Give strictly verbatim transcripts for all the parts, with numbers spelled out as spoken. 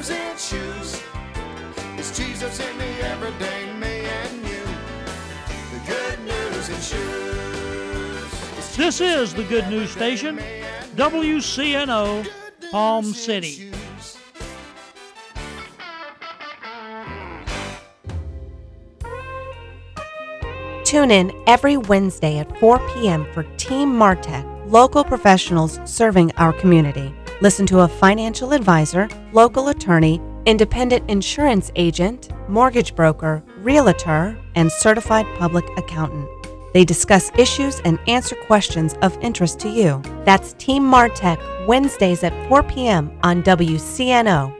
news in shoes. It's Jesus in the everyday me and you. The good news in shoes. This is the Good News Station, W C N O, Palm City. Tune in every Wednesday at four p.m. for Team Martech, local professionals serving our community. Listen to a financial advisor, local attorney, independent insurance agent, mortgage broker, realtor, and certified public accountant. They discuss issues and answer questions of interest to you. That's Team Martech, Wednesdays at four p.m. on W C N O.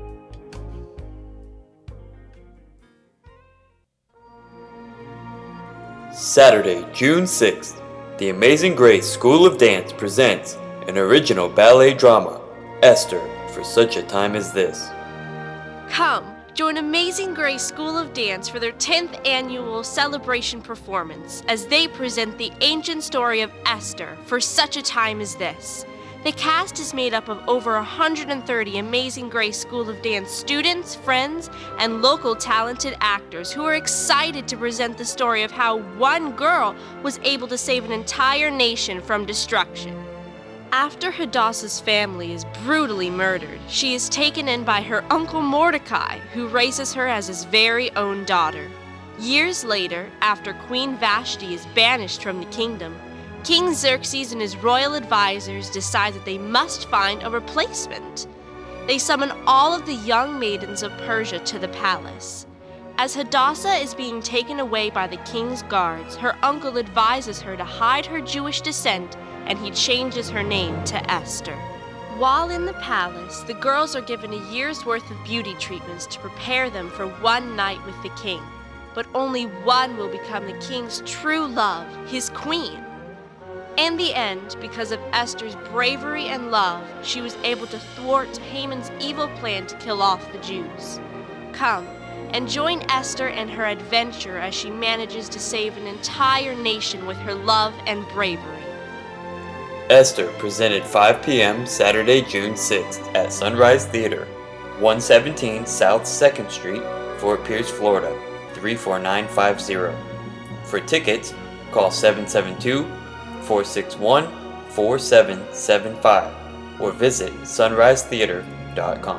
Saturday, June sixth, the Amazing Grace School of Dance presents an original ballet drama, Esther, for such a time as this. Come, join Amazing Grace School of Dance for their tenth annual celebration performance as they present the ancient story of Esther for such a time as this. The cast is made up of over one hundred thirty Amazing Grace School of Dance students, friends, and local talented actors who are excited to present the story of how one girl was able to save an entire nation from destruction. After Hadassah's family is brutally murdered, she is taken in by her uncle Mordecai, who raises her as his very own daughter. Years later, after Queen Vashti is banished from the kingdom, King Xerxes and his royal advisors decide that they must find a replacement. They summon all of the young maidens of Persia to the palace. As Hadassah is being taken away by the king's guards, her uncle advises her to hide her Jewish descent, and he changes her name to Esther. While in the palace, the girls are given a year's worth of beauty treatments to prepare them for one night with the king. But only one will become the king's true love, his queen. In the end, because of Esther's bravery and love, she was able to thwart Haman's evil plan to kill off the Jews. Come and join Esther in her adventure as she manages to save an entire nation with her love and bravery. Esther, presented five p.m. Saturday, June sixth at Sunrise Theater, one seventeen South second Street, Fort Pierce, Florida, three four nine five zero. For tickets, call seven seven two, four six one, four seven seven five or visit sunrise theater dot com.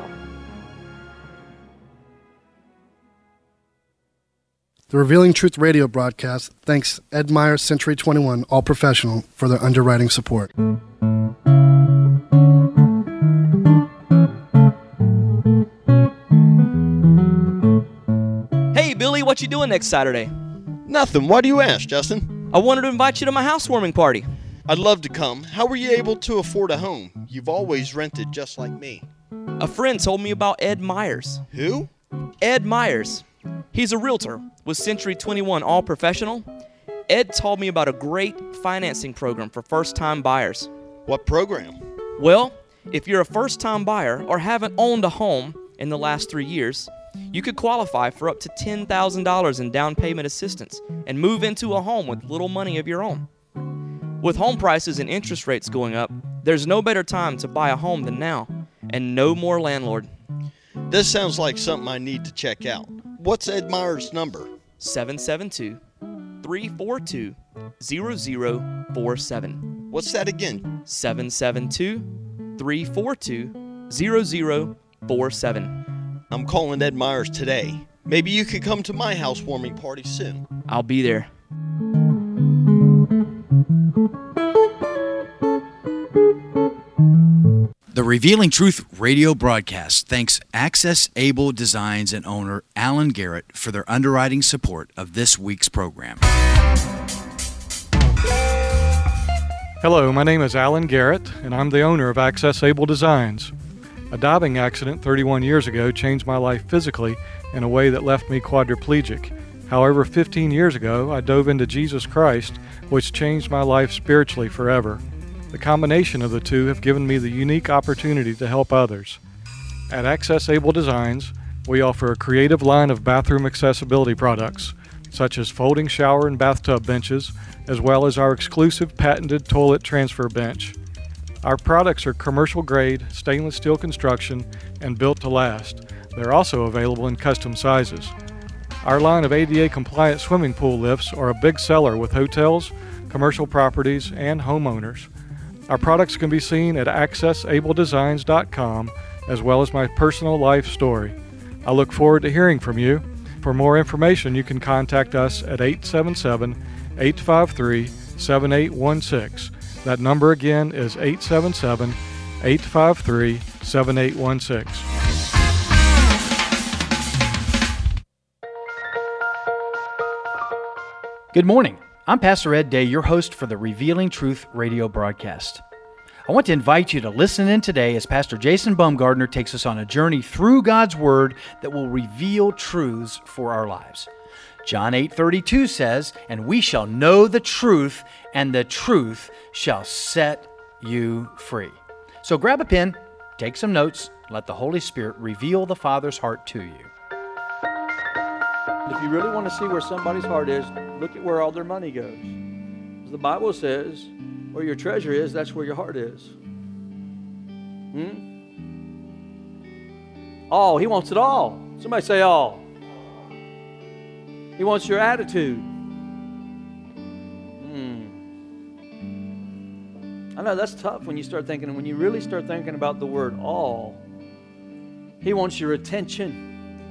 The Revealing Truth radio broadcast thanks Ed Meyer Century twenty-one All Professional for their underwriting support. Hey Billy, what you doing next Saturday? Nothing. Why do you ask, Justin? I wanted to invite you to my housewarming party. I'd love to come. How were you able to afford a home? You've always rented just like me. A friend told me about Ed Myers. Who? Ed Myers. He's a realtor with Century twenty-one All Professional. Ed told me about a great financing program for first-time buyers. What program? Well, if you're a first-time buyer or haven't owned a home in the last three years, you could qualify for up to ten thousand dollars in down payment assistance and move into a home with little money of your own. With home prices and interest rates going up, there's no better time to buy a home than now, and no more landlord. This sounds like something I need to check out. What's Ed Meyer's number? seven seven two, three four two, zero zero four seven. What's that again? seven seven two, three four two, zero zero four seven. I'm calling Ed Myers today. Maybe you could come to my housewarming party soon. I'll be there. The Revealing Truth radio broadcast thanks Access Able Designs and owner Alan Garrett for their underwriting support of this week's program. Hello, my name is Alan Garrett, and I'm the owner of Access Able Designs. A diving accident thirty-one years ago changed my life physically in a way that left me quadriplegic. However, fifteen years ago, I dove into Jesus Christ, which changed my life spiritually forever. The combination of the two have given me the unique opportunity to help others. At Access Able Designs, we offer a creative line of bathroom accessibility products, such as folding shower and bathtub benches, as well as our exclusive patented toilet transfer bench. Our products are commercial grade, stainless steel construction, and built to last. They're also available in custom sizes. Our line of A D A compliant swimming pool lifts are a big seller with hotels, commercial properties, and homeowners. Our products can be seen at access able designs dot com, as well as my personal life story. I look forward to hearing from you. For more information, you can contact us at eight seven seven, eight five three, seven eight one six. That number again is eight seven seven, eight five three, seven eight one six. Good morning. I'm Pastor Ed Day, your host for the Revealing Truth radio broadcast. I want to invite you to listen in today as Pastor Jason Baumgardner takes us on a journey through God's Word that will reveal truths for our lives. John eight thirty-two says, "And we shall know the truth, and the truth shall set you free." So grab a pen, take some notes, and let the Holy Spirit reveal the Father's heart to you. If you really want to see where somebody's heart is, look at where all their money goes. The Bible says, where your treasure is, that's where your heart is. Hmm? All. He wants it all. Somebody say all. He wants your attitude. Hmm. I know that's tough when you start thinking, when you really start thinking about the word all. He wants your attention.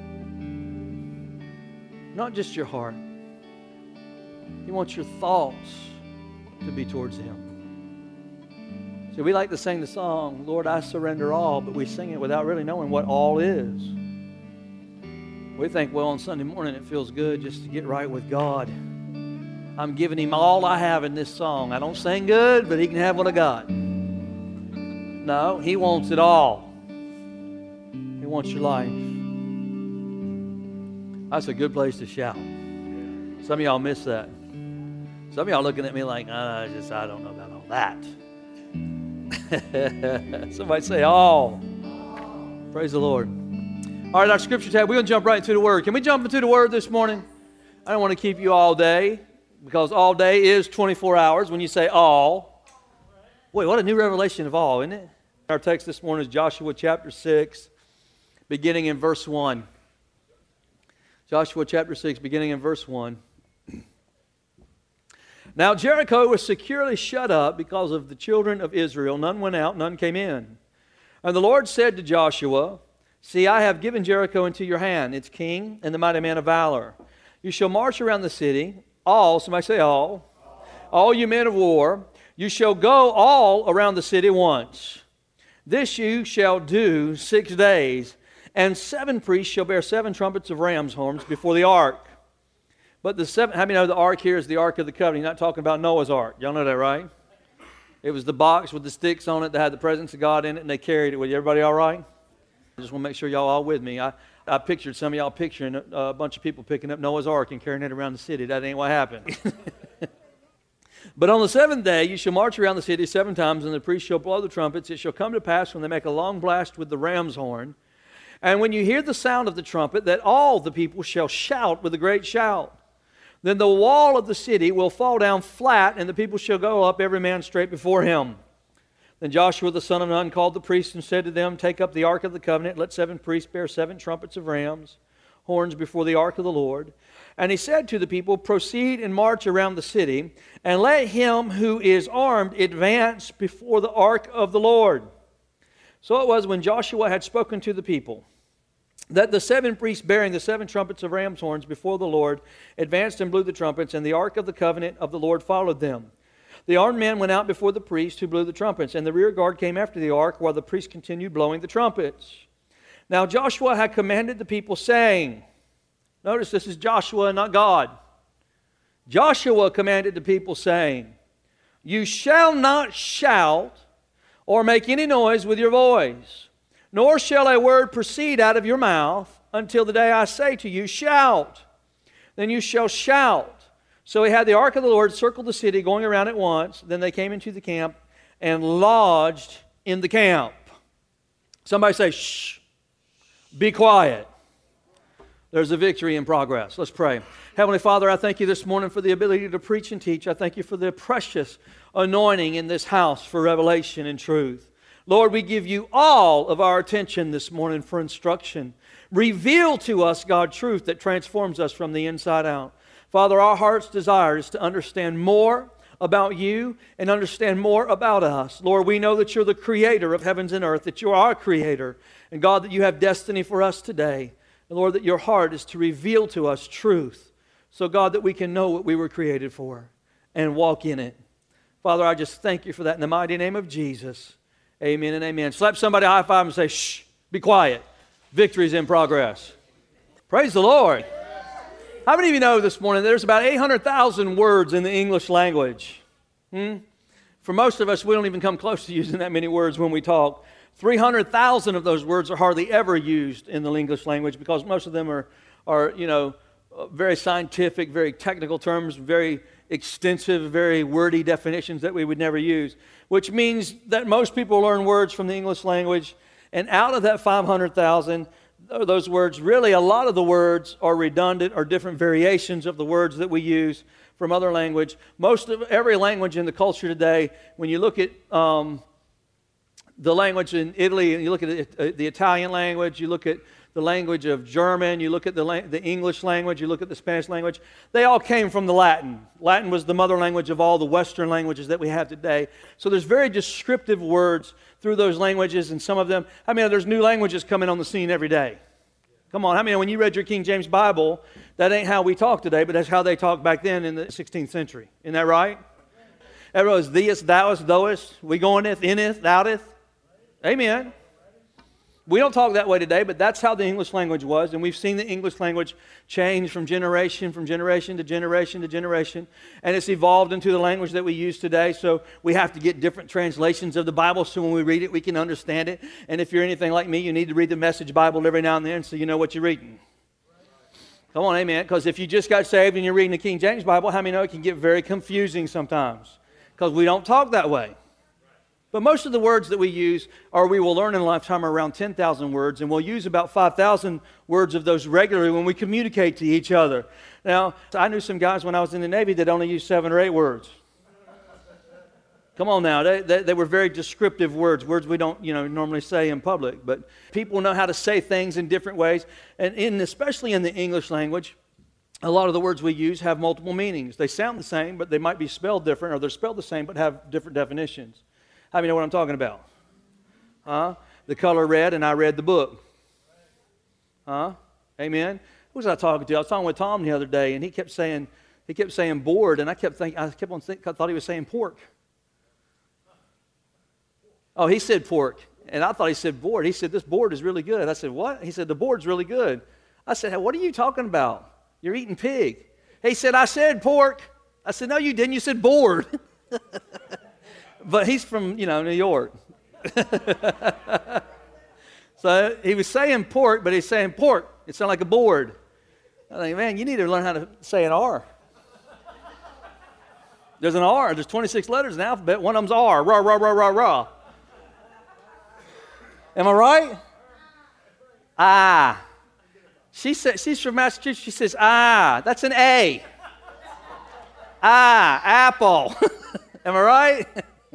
Not just your heart. He wants your thoughts to be towards Him. So we like to sing the song, "Lord, I surrender all," but we sing it without really knowing what all is. We think, well, on Sunday morning it feels good just to get right with God. I'm giving Him all I have in this song. I don't sing good, but He can have what I got. No, He wants it all. He wants your life. That's a good place to shout. Some of y'all miss that. Some of y'all looking at me like, oh, just I don't know about all that. Somebody say, all. Praise the Lord. All right, our scripture tab, we're going to jump right into the Word. Can we jump into the Word this morning? I don't want to keep you all day, because all day is twenty-four hours when you say all. Wait, what a new revelation of all, isn't it? Our text this morning is Joshua chapter six, beginning in verse one. Joshua chapter six, beginning in verse one. Now Jericho was securely shut up because of the children of Israel. None went out, none came in. And the Lord said to Joshua, "See, I have given Jericho into your hand, its king and the mighty man of valor. You shall march around the city, all," somebody say all, "all you men of war. You shall go all around the city once. This you shall do six days. And seven priests shall bear seven trumpets of ram's horns before the ark." But the seven, how many know the ark here is the Ark of the Covenant? You're not talking about Noah's Ark. Y'all know that, right? It was the box with the sticks on it that had the presence of God in it, and they carried it with you. Everybody all right? I just want to make sure y'all all with me. I, I pictured some of y'all picturing a, a bunch of people picking up Noah's Ark and carrying it around the city. That ain't what happened. But on the seventh day you shall march around the city seven times, and the priests shall blow the trumpets. It shall come to pass when they make a long blast with the ram's horn, and when you hear the sound of the trumpet, that all the people shall shout with a great shout. Then the wall of the city will fall down flat, and the people shall go up, every man straight before him. Then Joshua the son of Nun called the priests and said to them, "Take up the ark of the covenant. Let seven priests bear seven trumpets of rams, horns before the ark of the Lord." And he said to the people, "Proceed and march around the city, and let him who is armed advance before the ark of the Lord." So it was when Joshua had spoken to the people, that the seven priests bearing the seven trumpets of ram's horns before the Lord advanced and blew the trumpets, and the ark of the covenant of the Lord followed them. The armed men went out before the priests who blew the trumpets, and the rear guard came after the ark while the priests continued blowing the trumpets. Now Joshua had commanded the people, saying, notice this is Joshua, not God. Joshua commanded the people, saying, "You shall not shout or make any noise with your voice, nor shall a word proceed out of your mouth until the day I say to you, shout. Then you shall shout." So he had the ark of the Lord circle the city, going around it once. Then they came into the camp and lodged in the camp. Somebody say, shh, be quiet. There's a victory in progress. Let's pray. Heavenly Father, I thank you this morning for the ability to preach and teach. I thank you for the precious anointing in this house for revelation and truth. Lord, we give you all of our attention this morning for instruction. Reveal to us, God, truth that transforms us from the inside out. Father, our heart's desire is to understand more about you and understand more about us. Lord, we know that you're the creator of heavens and earth, that you're our creator, and God, that you have destiny for us today. And Lord, that your heart is to reveal to us truth, so God, that we can know what we were created for and walk in it. Father, I just thank you for that in the mighty name of Jesus. Amen and amen. Slap somebody a high five and say, shh, be quiet. Victory's in progress. Praise the Lord. How many of you know this morning there's about eight hundred thousand words in the English language? Hmm? For most of us, we don't even come close to using that many words when we talk. three hundred thousand of those words are hardly ever used in the English language because most of them are, are you know, very scientific, very technical terms, very extensive, very wordy definitions that we would never use, which means that most people learn words from the English language, and out of that five hundred thousand, those words, really a lot of the words are redundant or different variations of the words that we use from other language. Most of every language in the culture today, when you look at um, the language in Italy, and you look at the, the Italian language, you look at the language of German, you look at the, the English language, you look at the Spanish language, they all came from the Latin. Latin was the mother language of all the Western languages that we have today. So there's very descriptive words through those languages, and some of them, I mean, there's new languages coming on the scene every day. Come on, I mean, when you read your King James Bible, that ain't how we talk today, but that's how they talked back then in the sixteenth century. Isn't that right? Everyone was theist, thouist, thoist, we goineth, inneth, outeth. Amen. We don't talk that way today, but that's how the English language was, and we've seen the English language change from generation, from generation to generation to generation, and it's evolved into the language that we use today, so we have to get different translations of the Bible so when we read it, we can understand it, and if you're anything like me, you need to read the Message Bible every now and then so you know what you're reading. Come on, amen, because if you just got saved and you're reading the King James Bible, how many know it can get very confusing sometimes, because we don't talk that way. But most of the words that we use, or we will learn in a lifetime, are around ten thousand words, and we'll use about five thousand words of those regularly when we communicate to each other. Now, I knew some guys when I was in the Navy that only used seven or eight words. Come on now, they, they, they were very descriptive words, words we don't, you know, normally say in public. But people know how to say things in different ways, and in, especially in the English language, a lot of the words we use have multiple meanings. They sound the same, but they might be spelled different, or they're spelled the same but have different definitions. How many know what I'm talking about? Huh? The color red, and I read the book. Huh? Amen? Who was I talking to? I was talking with Tom the other day, and he kept saying, he kept saying board, and I kept thinking, I kept on thinking, I thought he was saying pork. Oh, he said pork, and I thought he said board. He said, this board is really good. I said, what? He said, the board's really good. I said, hey, what are you talking about? You're eating pig. He said, I said pork. I said, no, you didn't. You said board. But he's from, you know, New York. So he was saying pork, but he's saying pork. It sounded like a board. I think, man, you need to learn how to say an R. There's an R. There's twenty-six letters in the alphabet. One of them's R. Rah, rah, rah, rah, rah. Am I right? Ah. She said, she's from Massachusetts. She says, ah. That's an A. Ah, apple. Am I right?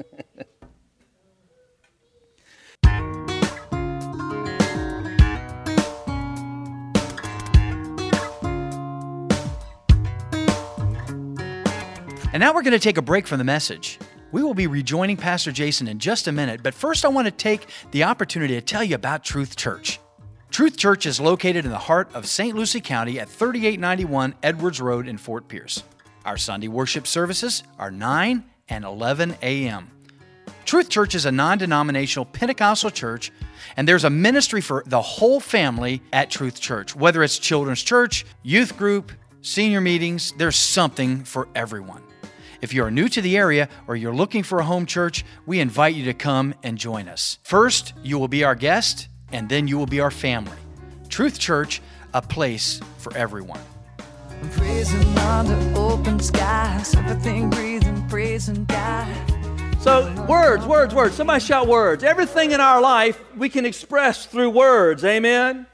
And now we're going to take a break from the message. We will be rejoining Pastor Jason in just a minute, but first I want to take the opportunity to tell you about Truth Church. Truth Church is located in the heart of Saint Lucie County at thirty-eight ninety-one Edwards Road in Fort Pierce. Our Sunday worship services are nine and eleven a.m. Truth Church is a non-denominational Pentecostal church, and there's a ministry for the whole family at Truth Church. Whether it's children's church, youth group, senior meetings, there's something for everyone. If you are new to the area or you're looking for a home church, we invite you to come and join us. First, you will be our guest, and then you will be our family. Truth Church, a place for everyone. Praising under open skies, everything breathing, praising God. So, words, words, words. Somebody shout words. Everything in our life we can express through words. Amen?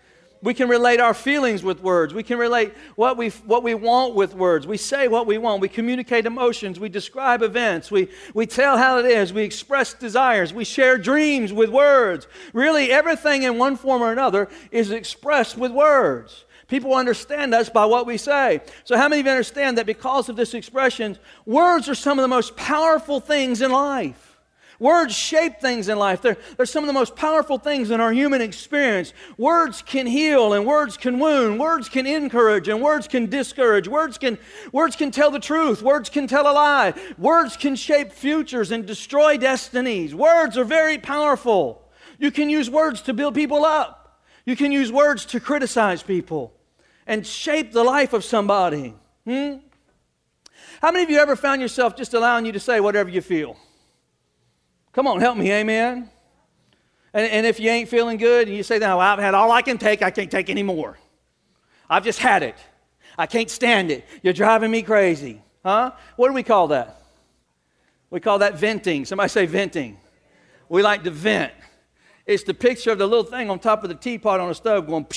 We can relate our feelings with words. We can relate what we, what we want with words. We say what we want. We communicate emotions. We describe events. We, we tell how it is. We express desires. We share dreams with words. Really, everything in one form or another is expressed with words. People understand us by what we say. So how many of you understand that because of this expression, words are some of the most powerful things in life? Words shape things in life. They're, they're some of the most powerful things in our human experience. Words can heal and words can wound. Words can encourage and words can discourage. Words can, words can tell the truth. Words can tell a lie. Words can shape futures and destroy destinies. Words are very powerful. You can use words to build people up. You can use words to criticize people and shape the life of somebody. Hmm? How many of you ever found yourself just allowing you to say whatever you feel? Come on, help me, amen? And, and if you ain't feeling good and you say, no, I've had all I can take, I can't take any more. I've just had it. I can't stand it. You're driving me crazy. Huh? What do we call that? We call that venting. Somebody say venting. We like to vent. It's the picture of the little thing on top of the teapot on the stove going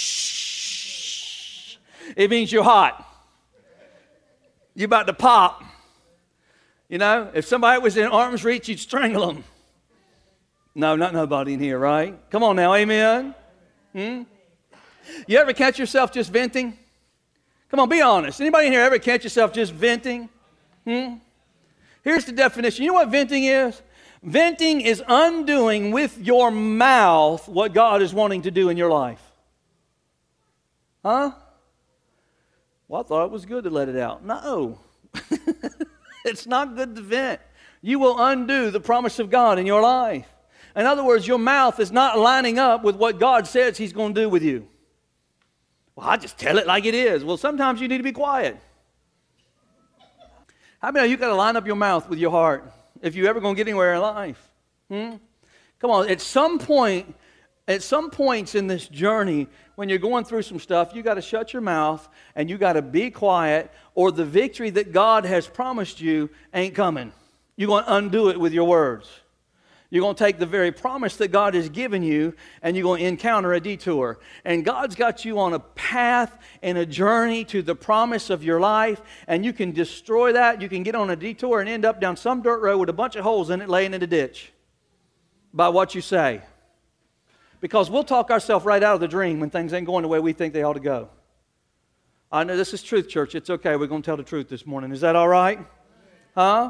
pshh. It means you're hot. You're about to pop. You know, if somebody was in arm's reach, you'd strangle them. No, not nobody in here, right? Come on now, amen? Hmm? You ever catch yourself just venting? Come on, be honest. Anybody in here ever catch yourself just venting? Hmm? Here's the definition. You know what venting is? Venting is undoing with your mouth what God is wanting to do in your life. Huh? Well, I thought it was good to let it out. No. It's not good to vent. You will undo the promise of God in your life. In other words, your mouth is not lining up with what God says He's going to do with you. Well, I just tell it like it is. Well, sometimes you need to be quiet. How many of you got to line up your mouth with your heart if you're ever going to get anywhere in life? Hmm? Come on, at some point, at some points in this journey, when you're going through some stuff, you got to shut your mouth and you got to be quiet, or the victory that God has promised you ain't coming. You're going to undo it with your words. You're going to take the very promise that God has given you and you're going to encounter a detour. And God's got you on a path and a journey to the promise of your life, and you can destroy that. You can get on a detour and end up down some dirt road with a bunch of holes in it laying in a ditch by what you say. Because we'll talk ourselves right out of the dream when things ain't going the way we think they ought to go. I know this is truth, church. It's okay. We're going to tell the truth this morning. Is that all right? Huh?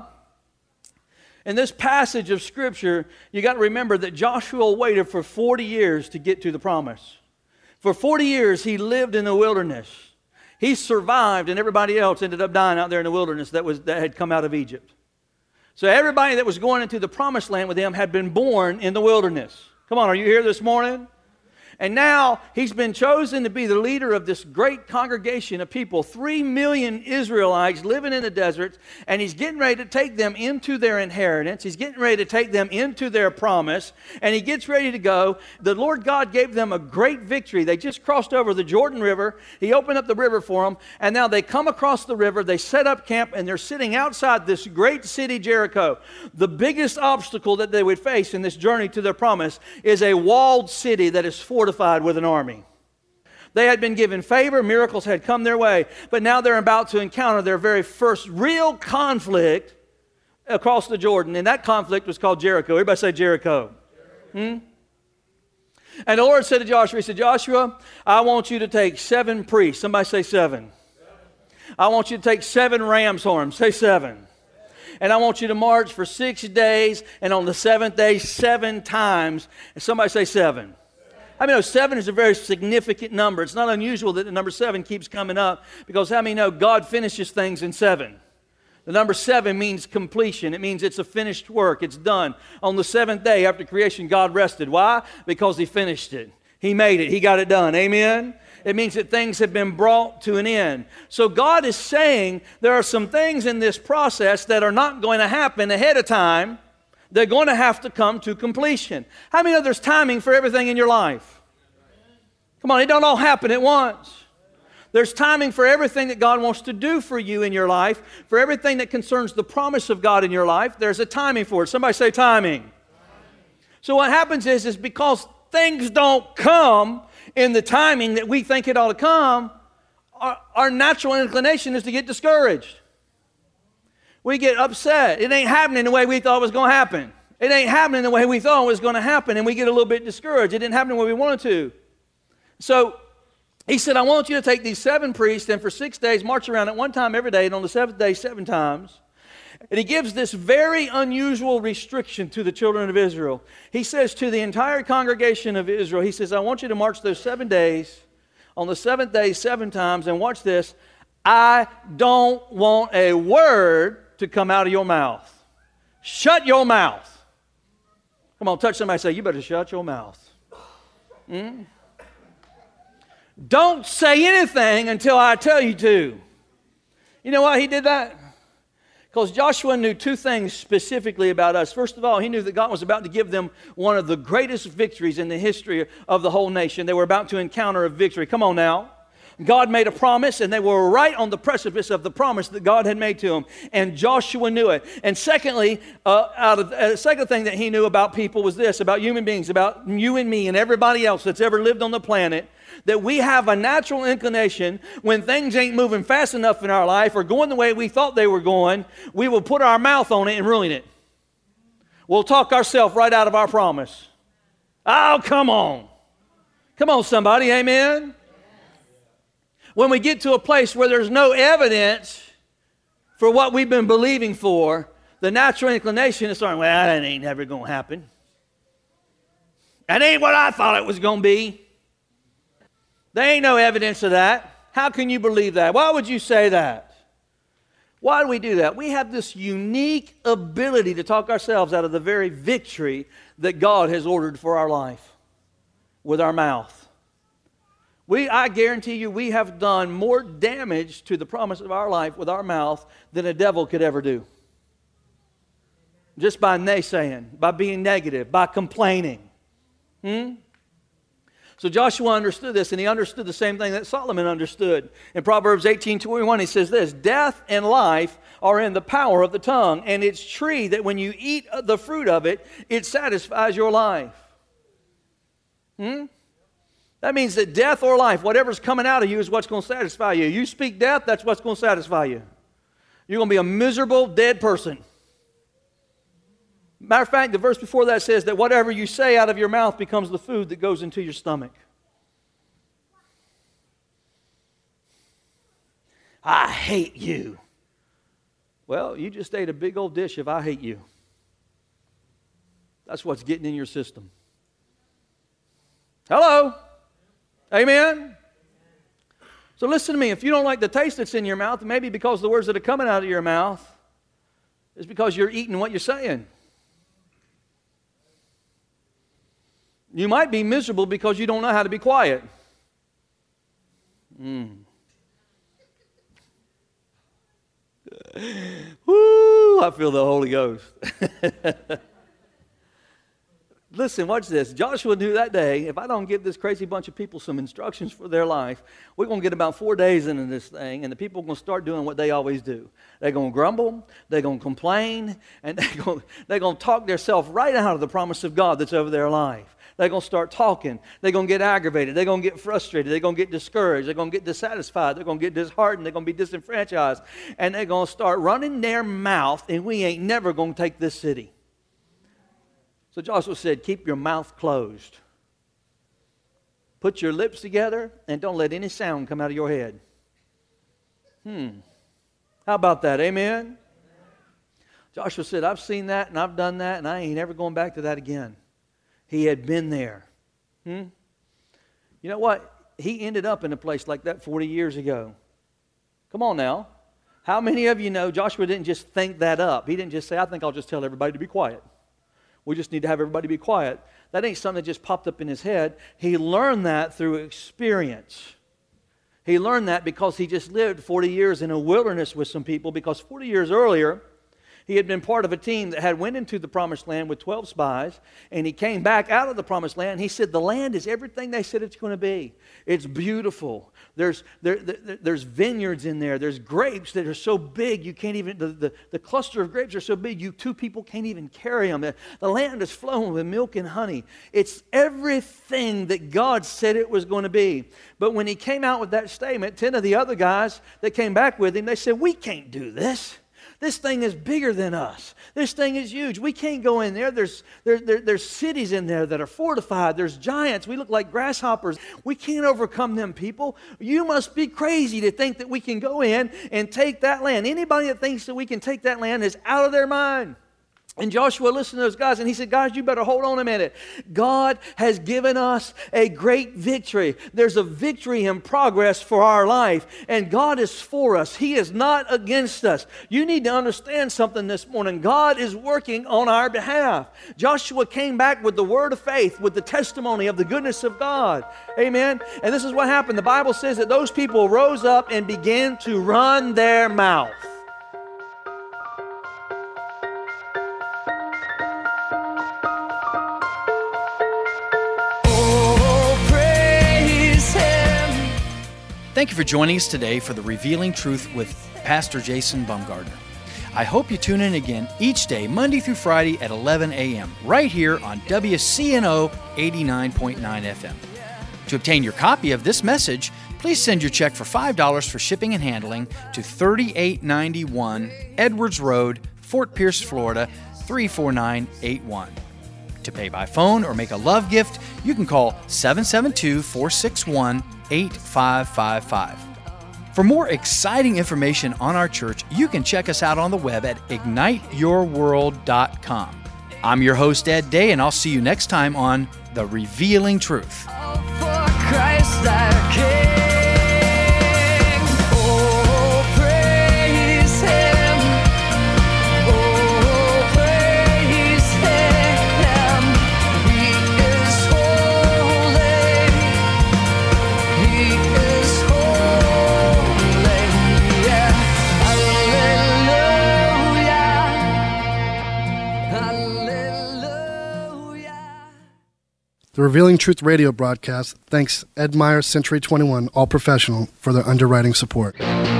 In this passage of Scripture, you got to remember that Joshua waited for forty years to get to the promise. For forty years, he lived in the wilderness. He survived, and everybody else ended up dying out there in the wilderness that, was, that had come out of Egypt. So everybody that was going into the promised land with him had been born in the wilderness. Come on, are you here this morning? And now he's been chosen to be the leader of this great congregation of people, three million Israelites living in the deserts, and he's getting ready to take them into their inheritance. He's getting ready to take them into their promise, and he gets ready to go. The Lord God gave them a great victory. They just crossed over the Jordan River. He opened up the river for them, and now they come across the river. They set up camp, and they're sitting outside this great city, Jericho. The biggest obstacle that they would face in this journey to their promise is a walled city that is fortified with an army. They had been given favor, miracles had come their way, but now they're about to encounter their very first real conflict across the Jordan, and that conflict was called Jericho. Everybody say Jericho. Hmm? And the Lord said to Joshua, He said, Joshua, I want you to take seven priests. Somebody say seven. I want you to take seven ram's horns. Say seven. And I want you to march for six days, and on the seventh day, seven times. And somebody say seven. I mean, seven is a very significant number. It's not unusual that the number seven keeps coming up, because how many know God finishes things in seven? The number seven means completion. It means it's a finished work. It's done. On the seventh day after creation, God rested. Why? Because He finished it. He made it. He got it done. Amen? It means that things have been brought to an end. So God is saying there are some things in this process that are not going to happen ahead of time. They're going to have to come to completion. How many know there's timing for everything in your life? Come on, it don't all happen at once. There's timing for everything that God wants to do for you in your life. For everything that concerns the promise of God in your life, there's a timing for it. Somebody say timing. So what happens is, is because things don't come in the timing that we think it ought to come, our, our natural inclination is to get discouraged. We get upset. It ain't happening the way we thought it was going to happen. It ain't happening the way we thought it was going to happen, and we get a little bit discouraged. It didn't happen the way we wanted to. So he said, I want you to take these seven priests and for six days march around at one time every day, and on the seventh day, seven times. And he gives this very unusual restriction to the children of Israel. He says to the entire congregation of Israel, he says, I want you to march those seven days, on the seventh day, seven times, and watch this. I don't want a word to come out of your mouth. Shut your mouth. Come on, touch somebody and say, you better shut your mouth. Mm? Don't say anything until I tell you to. You know why he did that? Because Joshua knew two things specifically about us. First of all, he knew that God was about to give them one of the greatest victories in the history of the whole nation. They were about to encounter a victory. Come on now. God made a promise, and they were right on the precipice of the promise that God had made to them. And Joshua knew it. And secondly, uh, out of uh, the second thing that he knew about people was this, about human beings, about you and me and everybody else that's ever lived on the planet, that we have a natural inclination when things ain't moving fast enough in our life or going the way we thought they were going, we will put our mouth on it and ruin it. We'll talk ourselves right out of our promise. Oh, come on. Come on, somebody. Amen? When we get to a place where there's no evidence for what we've been believing for, the natural inclination is starting, well, that ain't never going to happen. That ain't what I thought it was going to be. There ain't no evidence of that. How can you believe that? Why would you say that? Why do we do that? We have this unique ability to talk ourselves out of the very victory that God has ordered for our life with our mouth. We, I guarantee you, we have done more damage to the promise of our life with our mouth than a devil could ever do. Just by naysaying, by being negative, by complaining. Hmm? So Joshua understood this, and he understood the same thing that Solomon understood. In Proverbs eighteen twenty-one, he says this, death and life are in the power of the tongue, and its tree that when you eat the fruit of it, it satisfies your life. Hmm? That means that death or life, whatever's coming out of you is what's going to satisfy you. You speak death, that's what's going to satisfy you. You're going to be a miserable, dead person. Matter of fact, the verse before that says that whatever you say out of your mouth becomes the food that goes into your stomach. I hate you. Well, you just ate a big old dish of I hate you. That's what's getting in your system. Hello? Amen? So listen to me. If you don't like the taste that's in your mouth, maybe because the words that are coming out of your mouth is because you're eating what you're saying. You might be miserable because you don't know how to be quiet. Mm. Woo! I feel the Holy Ghost. Listen, watch this. Joshua knew that day, if I don't give this crazy bunch of people some instructions for their life, we're going to get about four days into this thing, and the people are going to start doing what they always do. They're going to grumble, they're going to complain, and they're going, they're going to talk themselves right out of the promise of God that's over their life. They're going to start talking. They're going to get aggravated. They're going to get frustrated. They're going to get discouraged. They're going to get dissatisfied. They're going to get disheartened. They're going to be disenfranchised. And they're going to start running their mouth, and we ain't never going to take this city. So Joshua said, keep your mouth closed. Put your lips together, and don't let any sound come out of your head. Hmm. How about that? Amen? Joshua said, I've seen that, and I've done that, and I ain't ever going back to that again. He had been there. Hmm? You know what? He ended up in a place like that forty years ago. Come on now. How many of you know Joshua didn't just think that up? He didn't just say, I think I'll just tell everybody to be quiet. We just need to have everybody be quiet. That ain't something that just popped up in his head. He learned that through experience. He learned that because he just lived forty years in a wilderness with some people, because forty years earlier, He had been part of a team that had went into the promised land with twelve spies, and he came back out of the promised land. He said, the land is everything they said it's going to be. It's beautiful. There's, there, there, there's vineyards in there. There's grapes that are so big you can't even, the, the, the cluster of grapes are so big you two people can't even carry them. The, the land is flowing with milk and honey. It's everything that God said it was going to be. But when he came out with that statement, ten of the other guys that came back with him, they said, we can't do this. This thing is bigger than us. This thing is huge. We can't go in there. There's, there, there, there's cities in there that are fortified. There's giants. We look like grasshoppers. We can't overcome them, people. You must be crazy to think that we can go in and take that land. Anybody that thinks that we can take that land is out of their mind. And Joshua listened to those guys, and he said, guys, you better hold on a minute. God has given us a great victory. There's a victory in progress for our life, and God is for us. He is not against us. You need to understand something this morning. God is working on our behalf. Joshua came back with the word of faith, with the testimony of the goodness of God. Amen? And this is what happened. The Bible says that those people rose up and began to run their mouth. Thank you for joining us today for the Revealing Truth with Pastor Jason Bumgardner. I hope you tune in again each day, Monday through Friday at eleven a.m., right here on W C N O eighty-nine point nine F M. To obtain your copy of this message, please send your check for five dollars for shipping and handling to thirty-eight ninety-one Edwards Road, Fort Pierce, Florida, three four nine eight one. To pay by phone or make a love gift, you can call seven seven two, four six one, eight five five five. For more exciting information on our church, you can check us out on the web at ignite your world dot com. I'm your host, Ed Day, and I'll see you next time on The Revealing Truth. For Christ our King. Oh, praise Him. Oh, praise Him. He is holy. He is holy. Yeah. Hallelujah. Hallelujah. The Revealing Truth radio broadcast thanks Ed Meyer, Century twenty-one, All Professional, for their underwriting support.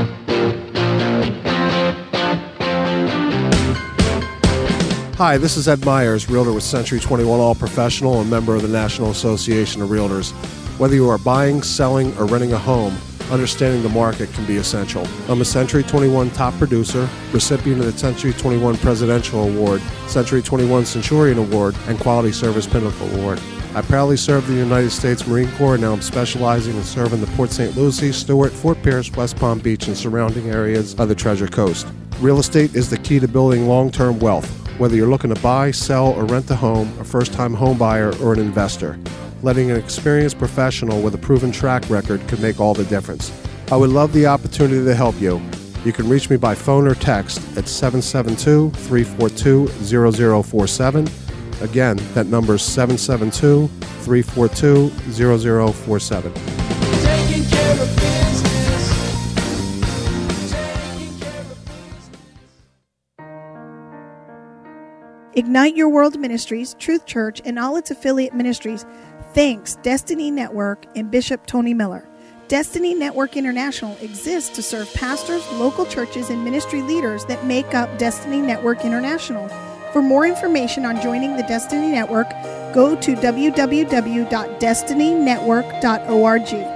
Hi, this is Ed Myers, Realtor with Century twenty-one All Professional and member of the National Association of Realtors. Whether you are buying, selling, or renting a home, understanding the market can be essential. I'm a Century twenty-one top producer, recipient of the Century twenty-one Presidential Award, Century twenty-one Centurion Award, and Quality Service Pinnacle Award. I proudly served the United States Marine Corps, and now I'm specializing in serving the Port Saint Lucie, Stewart, Fort Pierce, West Palm Beach, and surrounding areas of the Treasure Coast. Real estate is the key to building long-term wealth. Whether you're looking to buy, sell, or rent a home, a first-time home buyer, or an investor, letting an experienced professional with a proven track record could make all the difference. I would love the opportunity to help you. You can reach me by phone or text at seven seven two, three four two, zero zero four seven. Again, that number is seven seven two, three four two, zero zero four seven. Taking care of business. Taking care of Ignite Your World Ministries, Truth Church, and all its affiliate ministries thanks Destiny Network and Bishop Tony Miller. Destiny Network International exists to serve pastors, local churches, and ministry leaders that make up Destiny Network International. For more information on joining the Destiny Network, go to w w w dot destiny network dot org.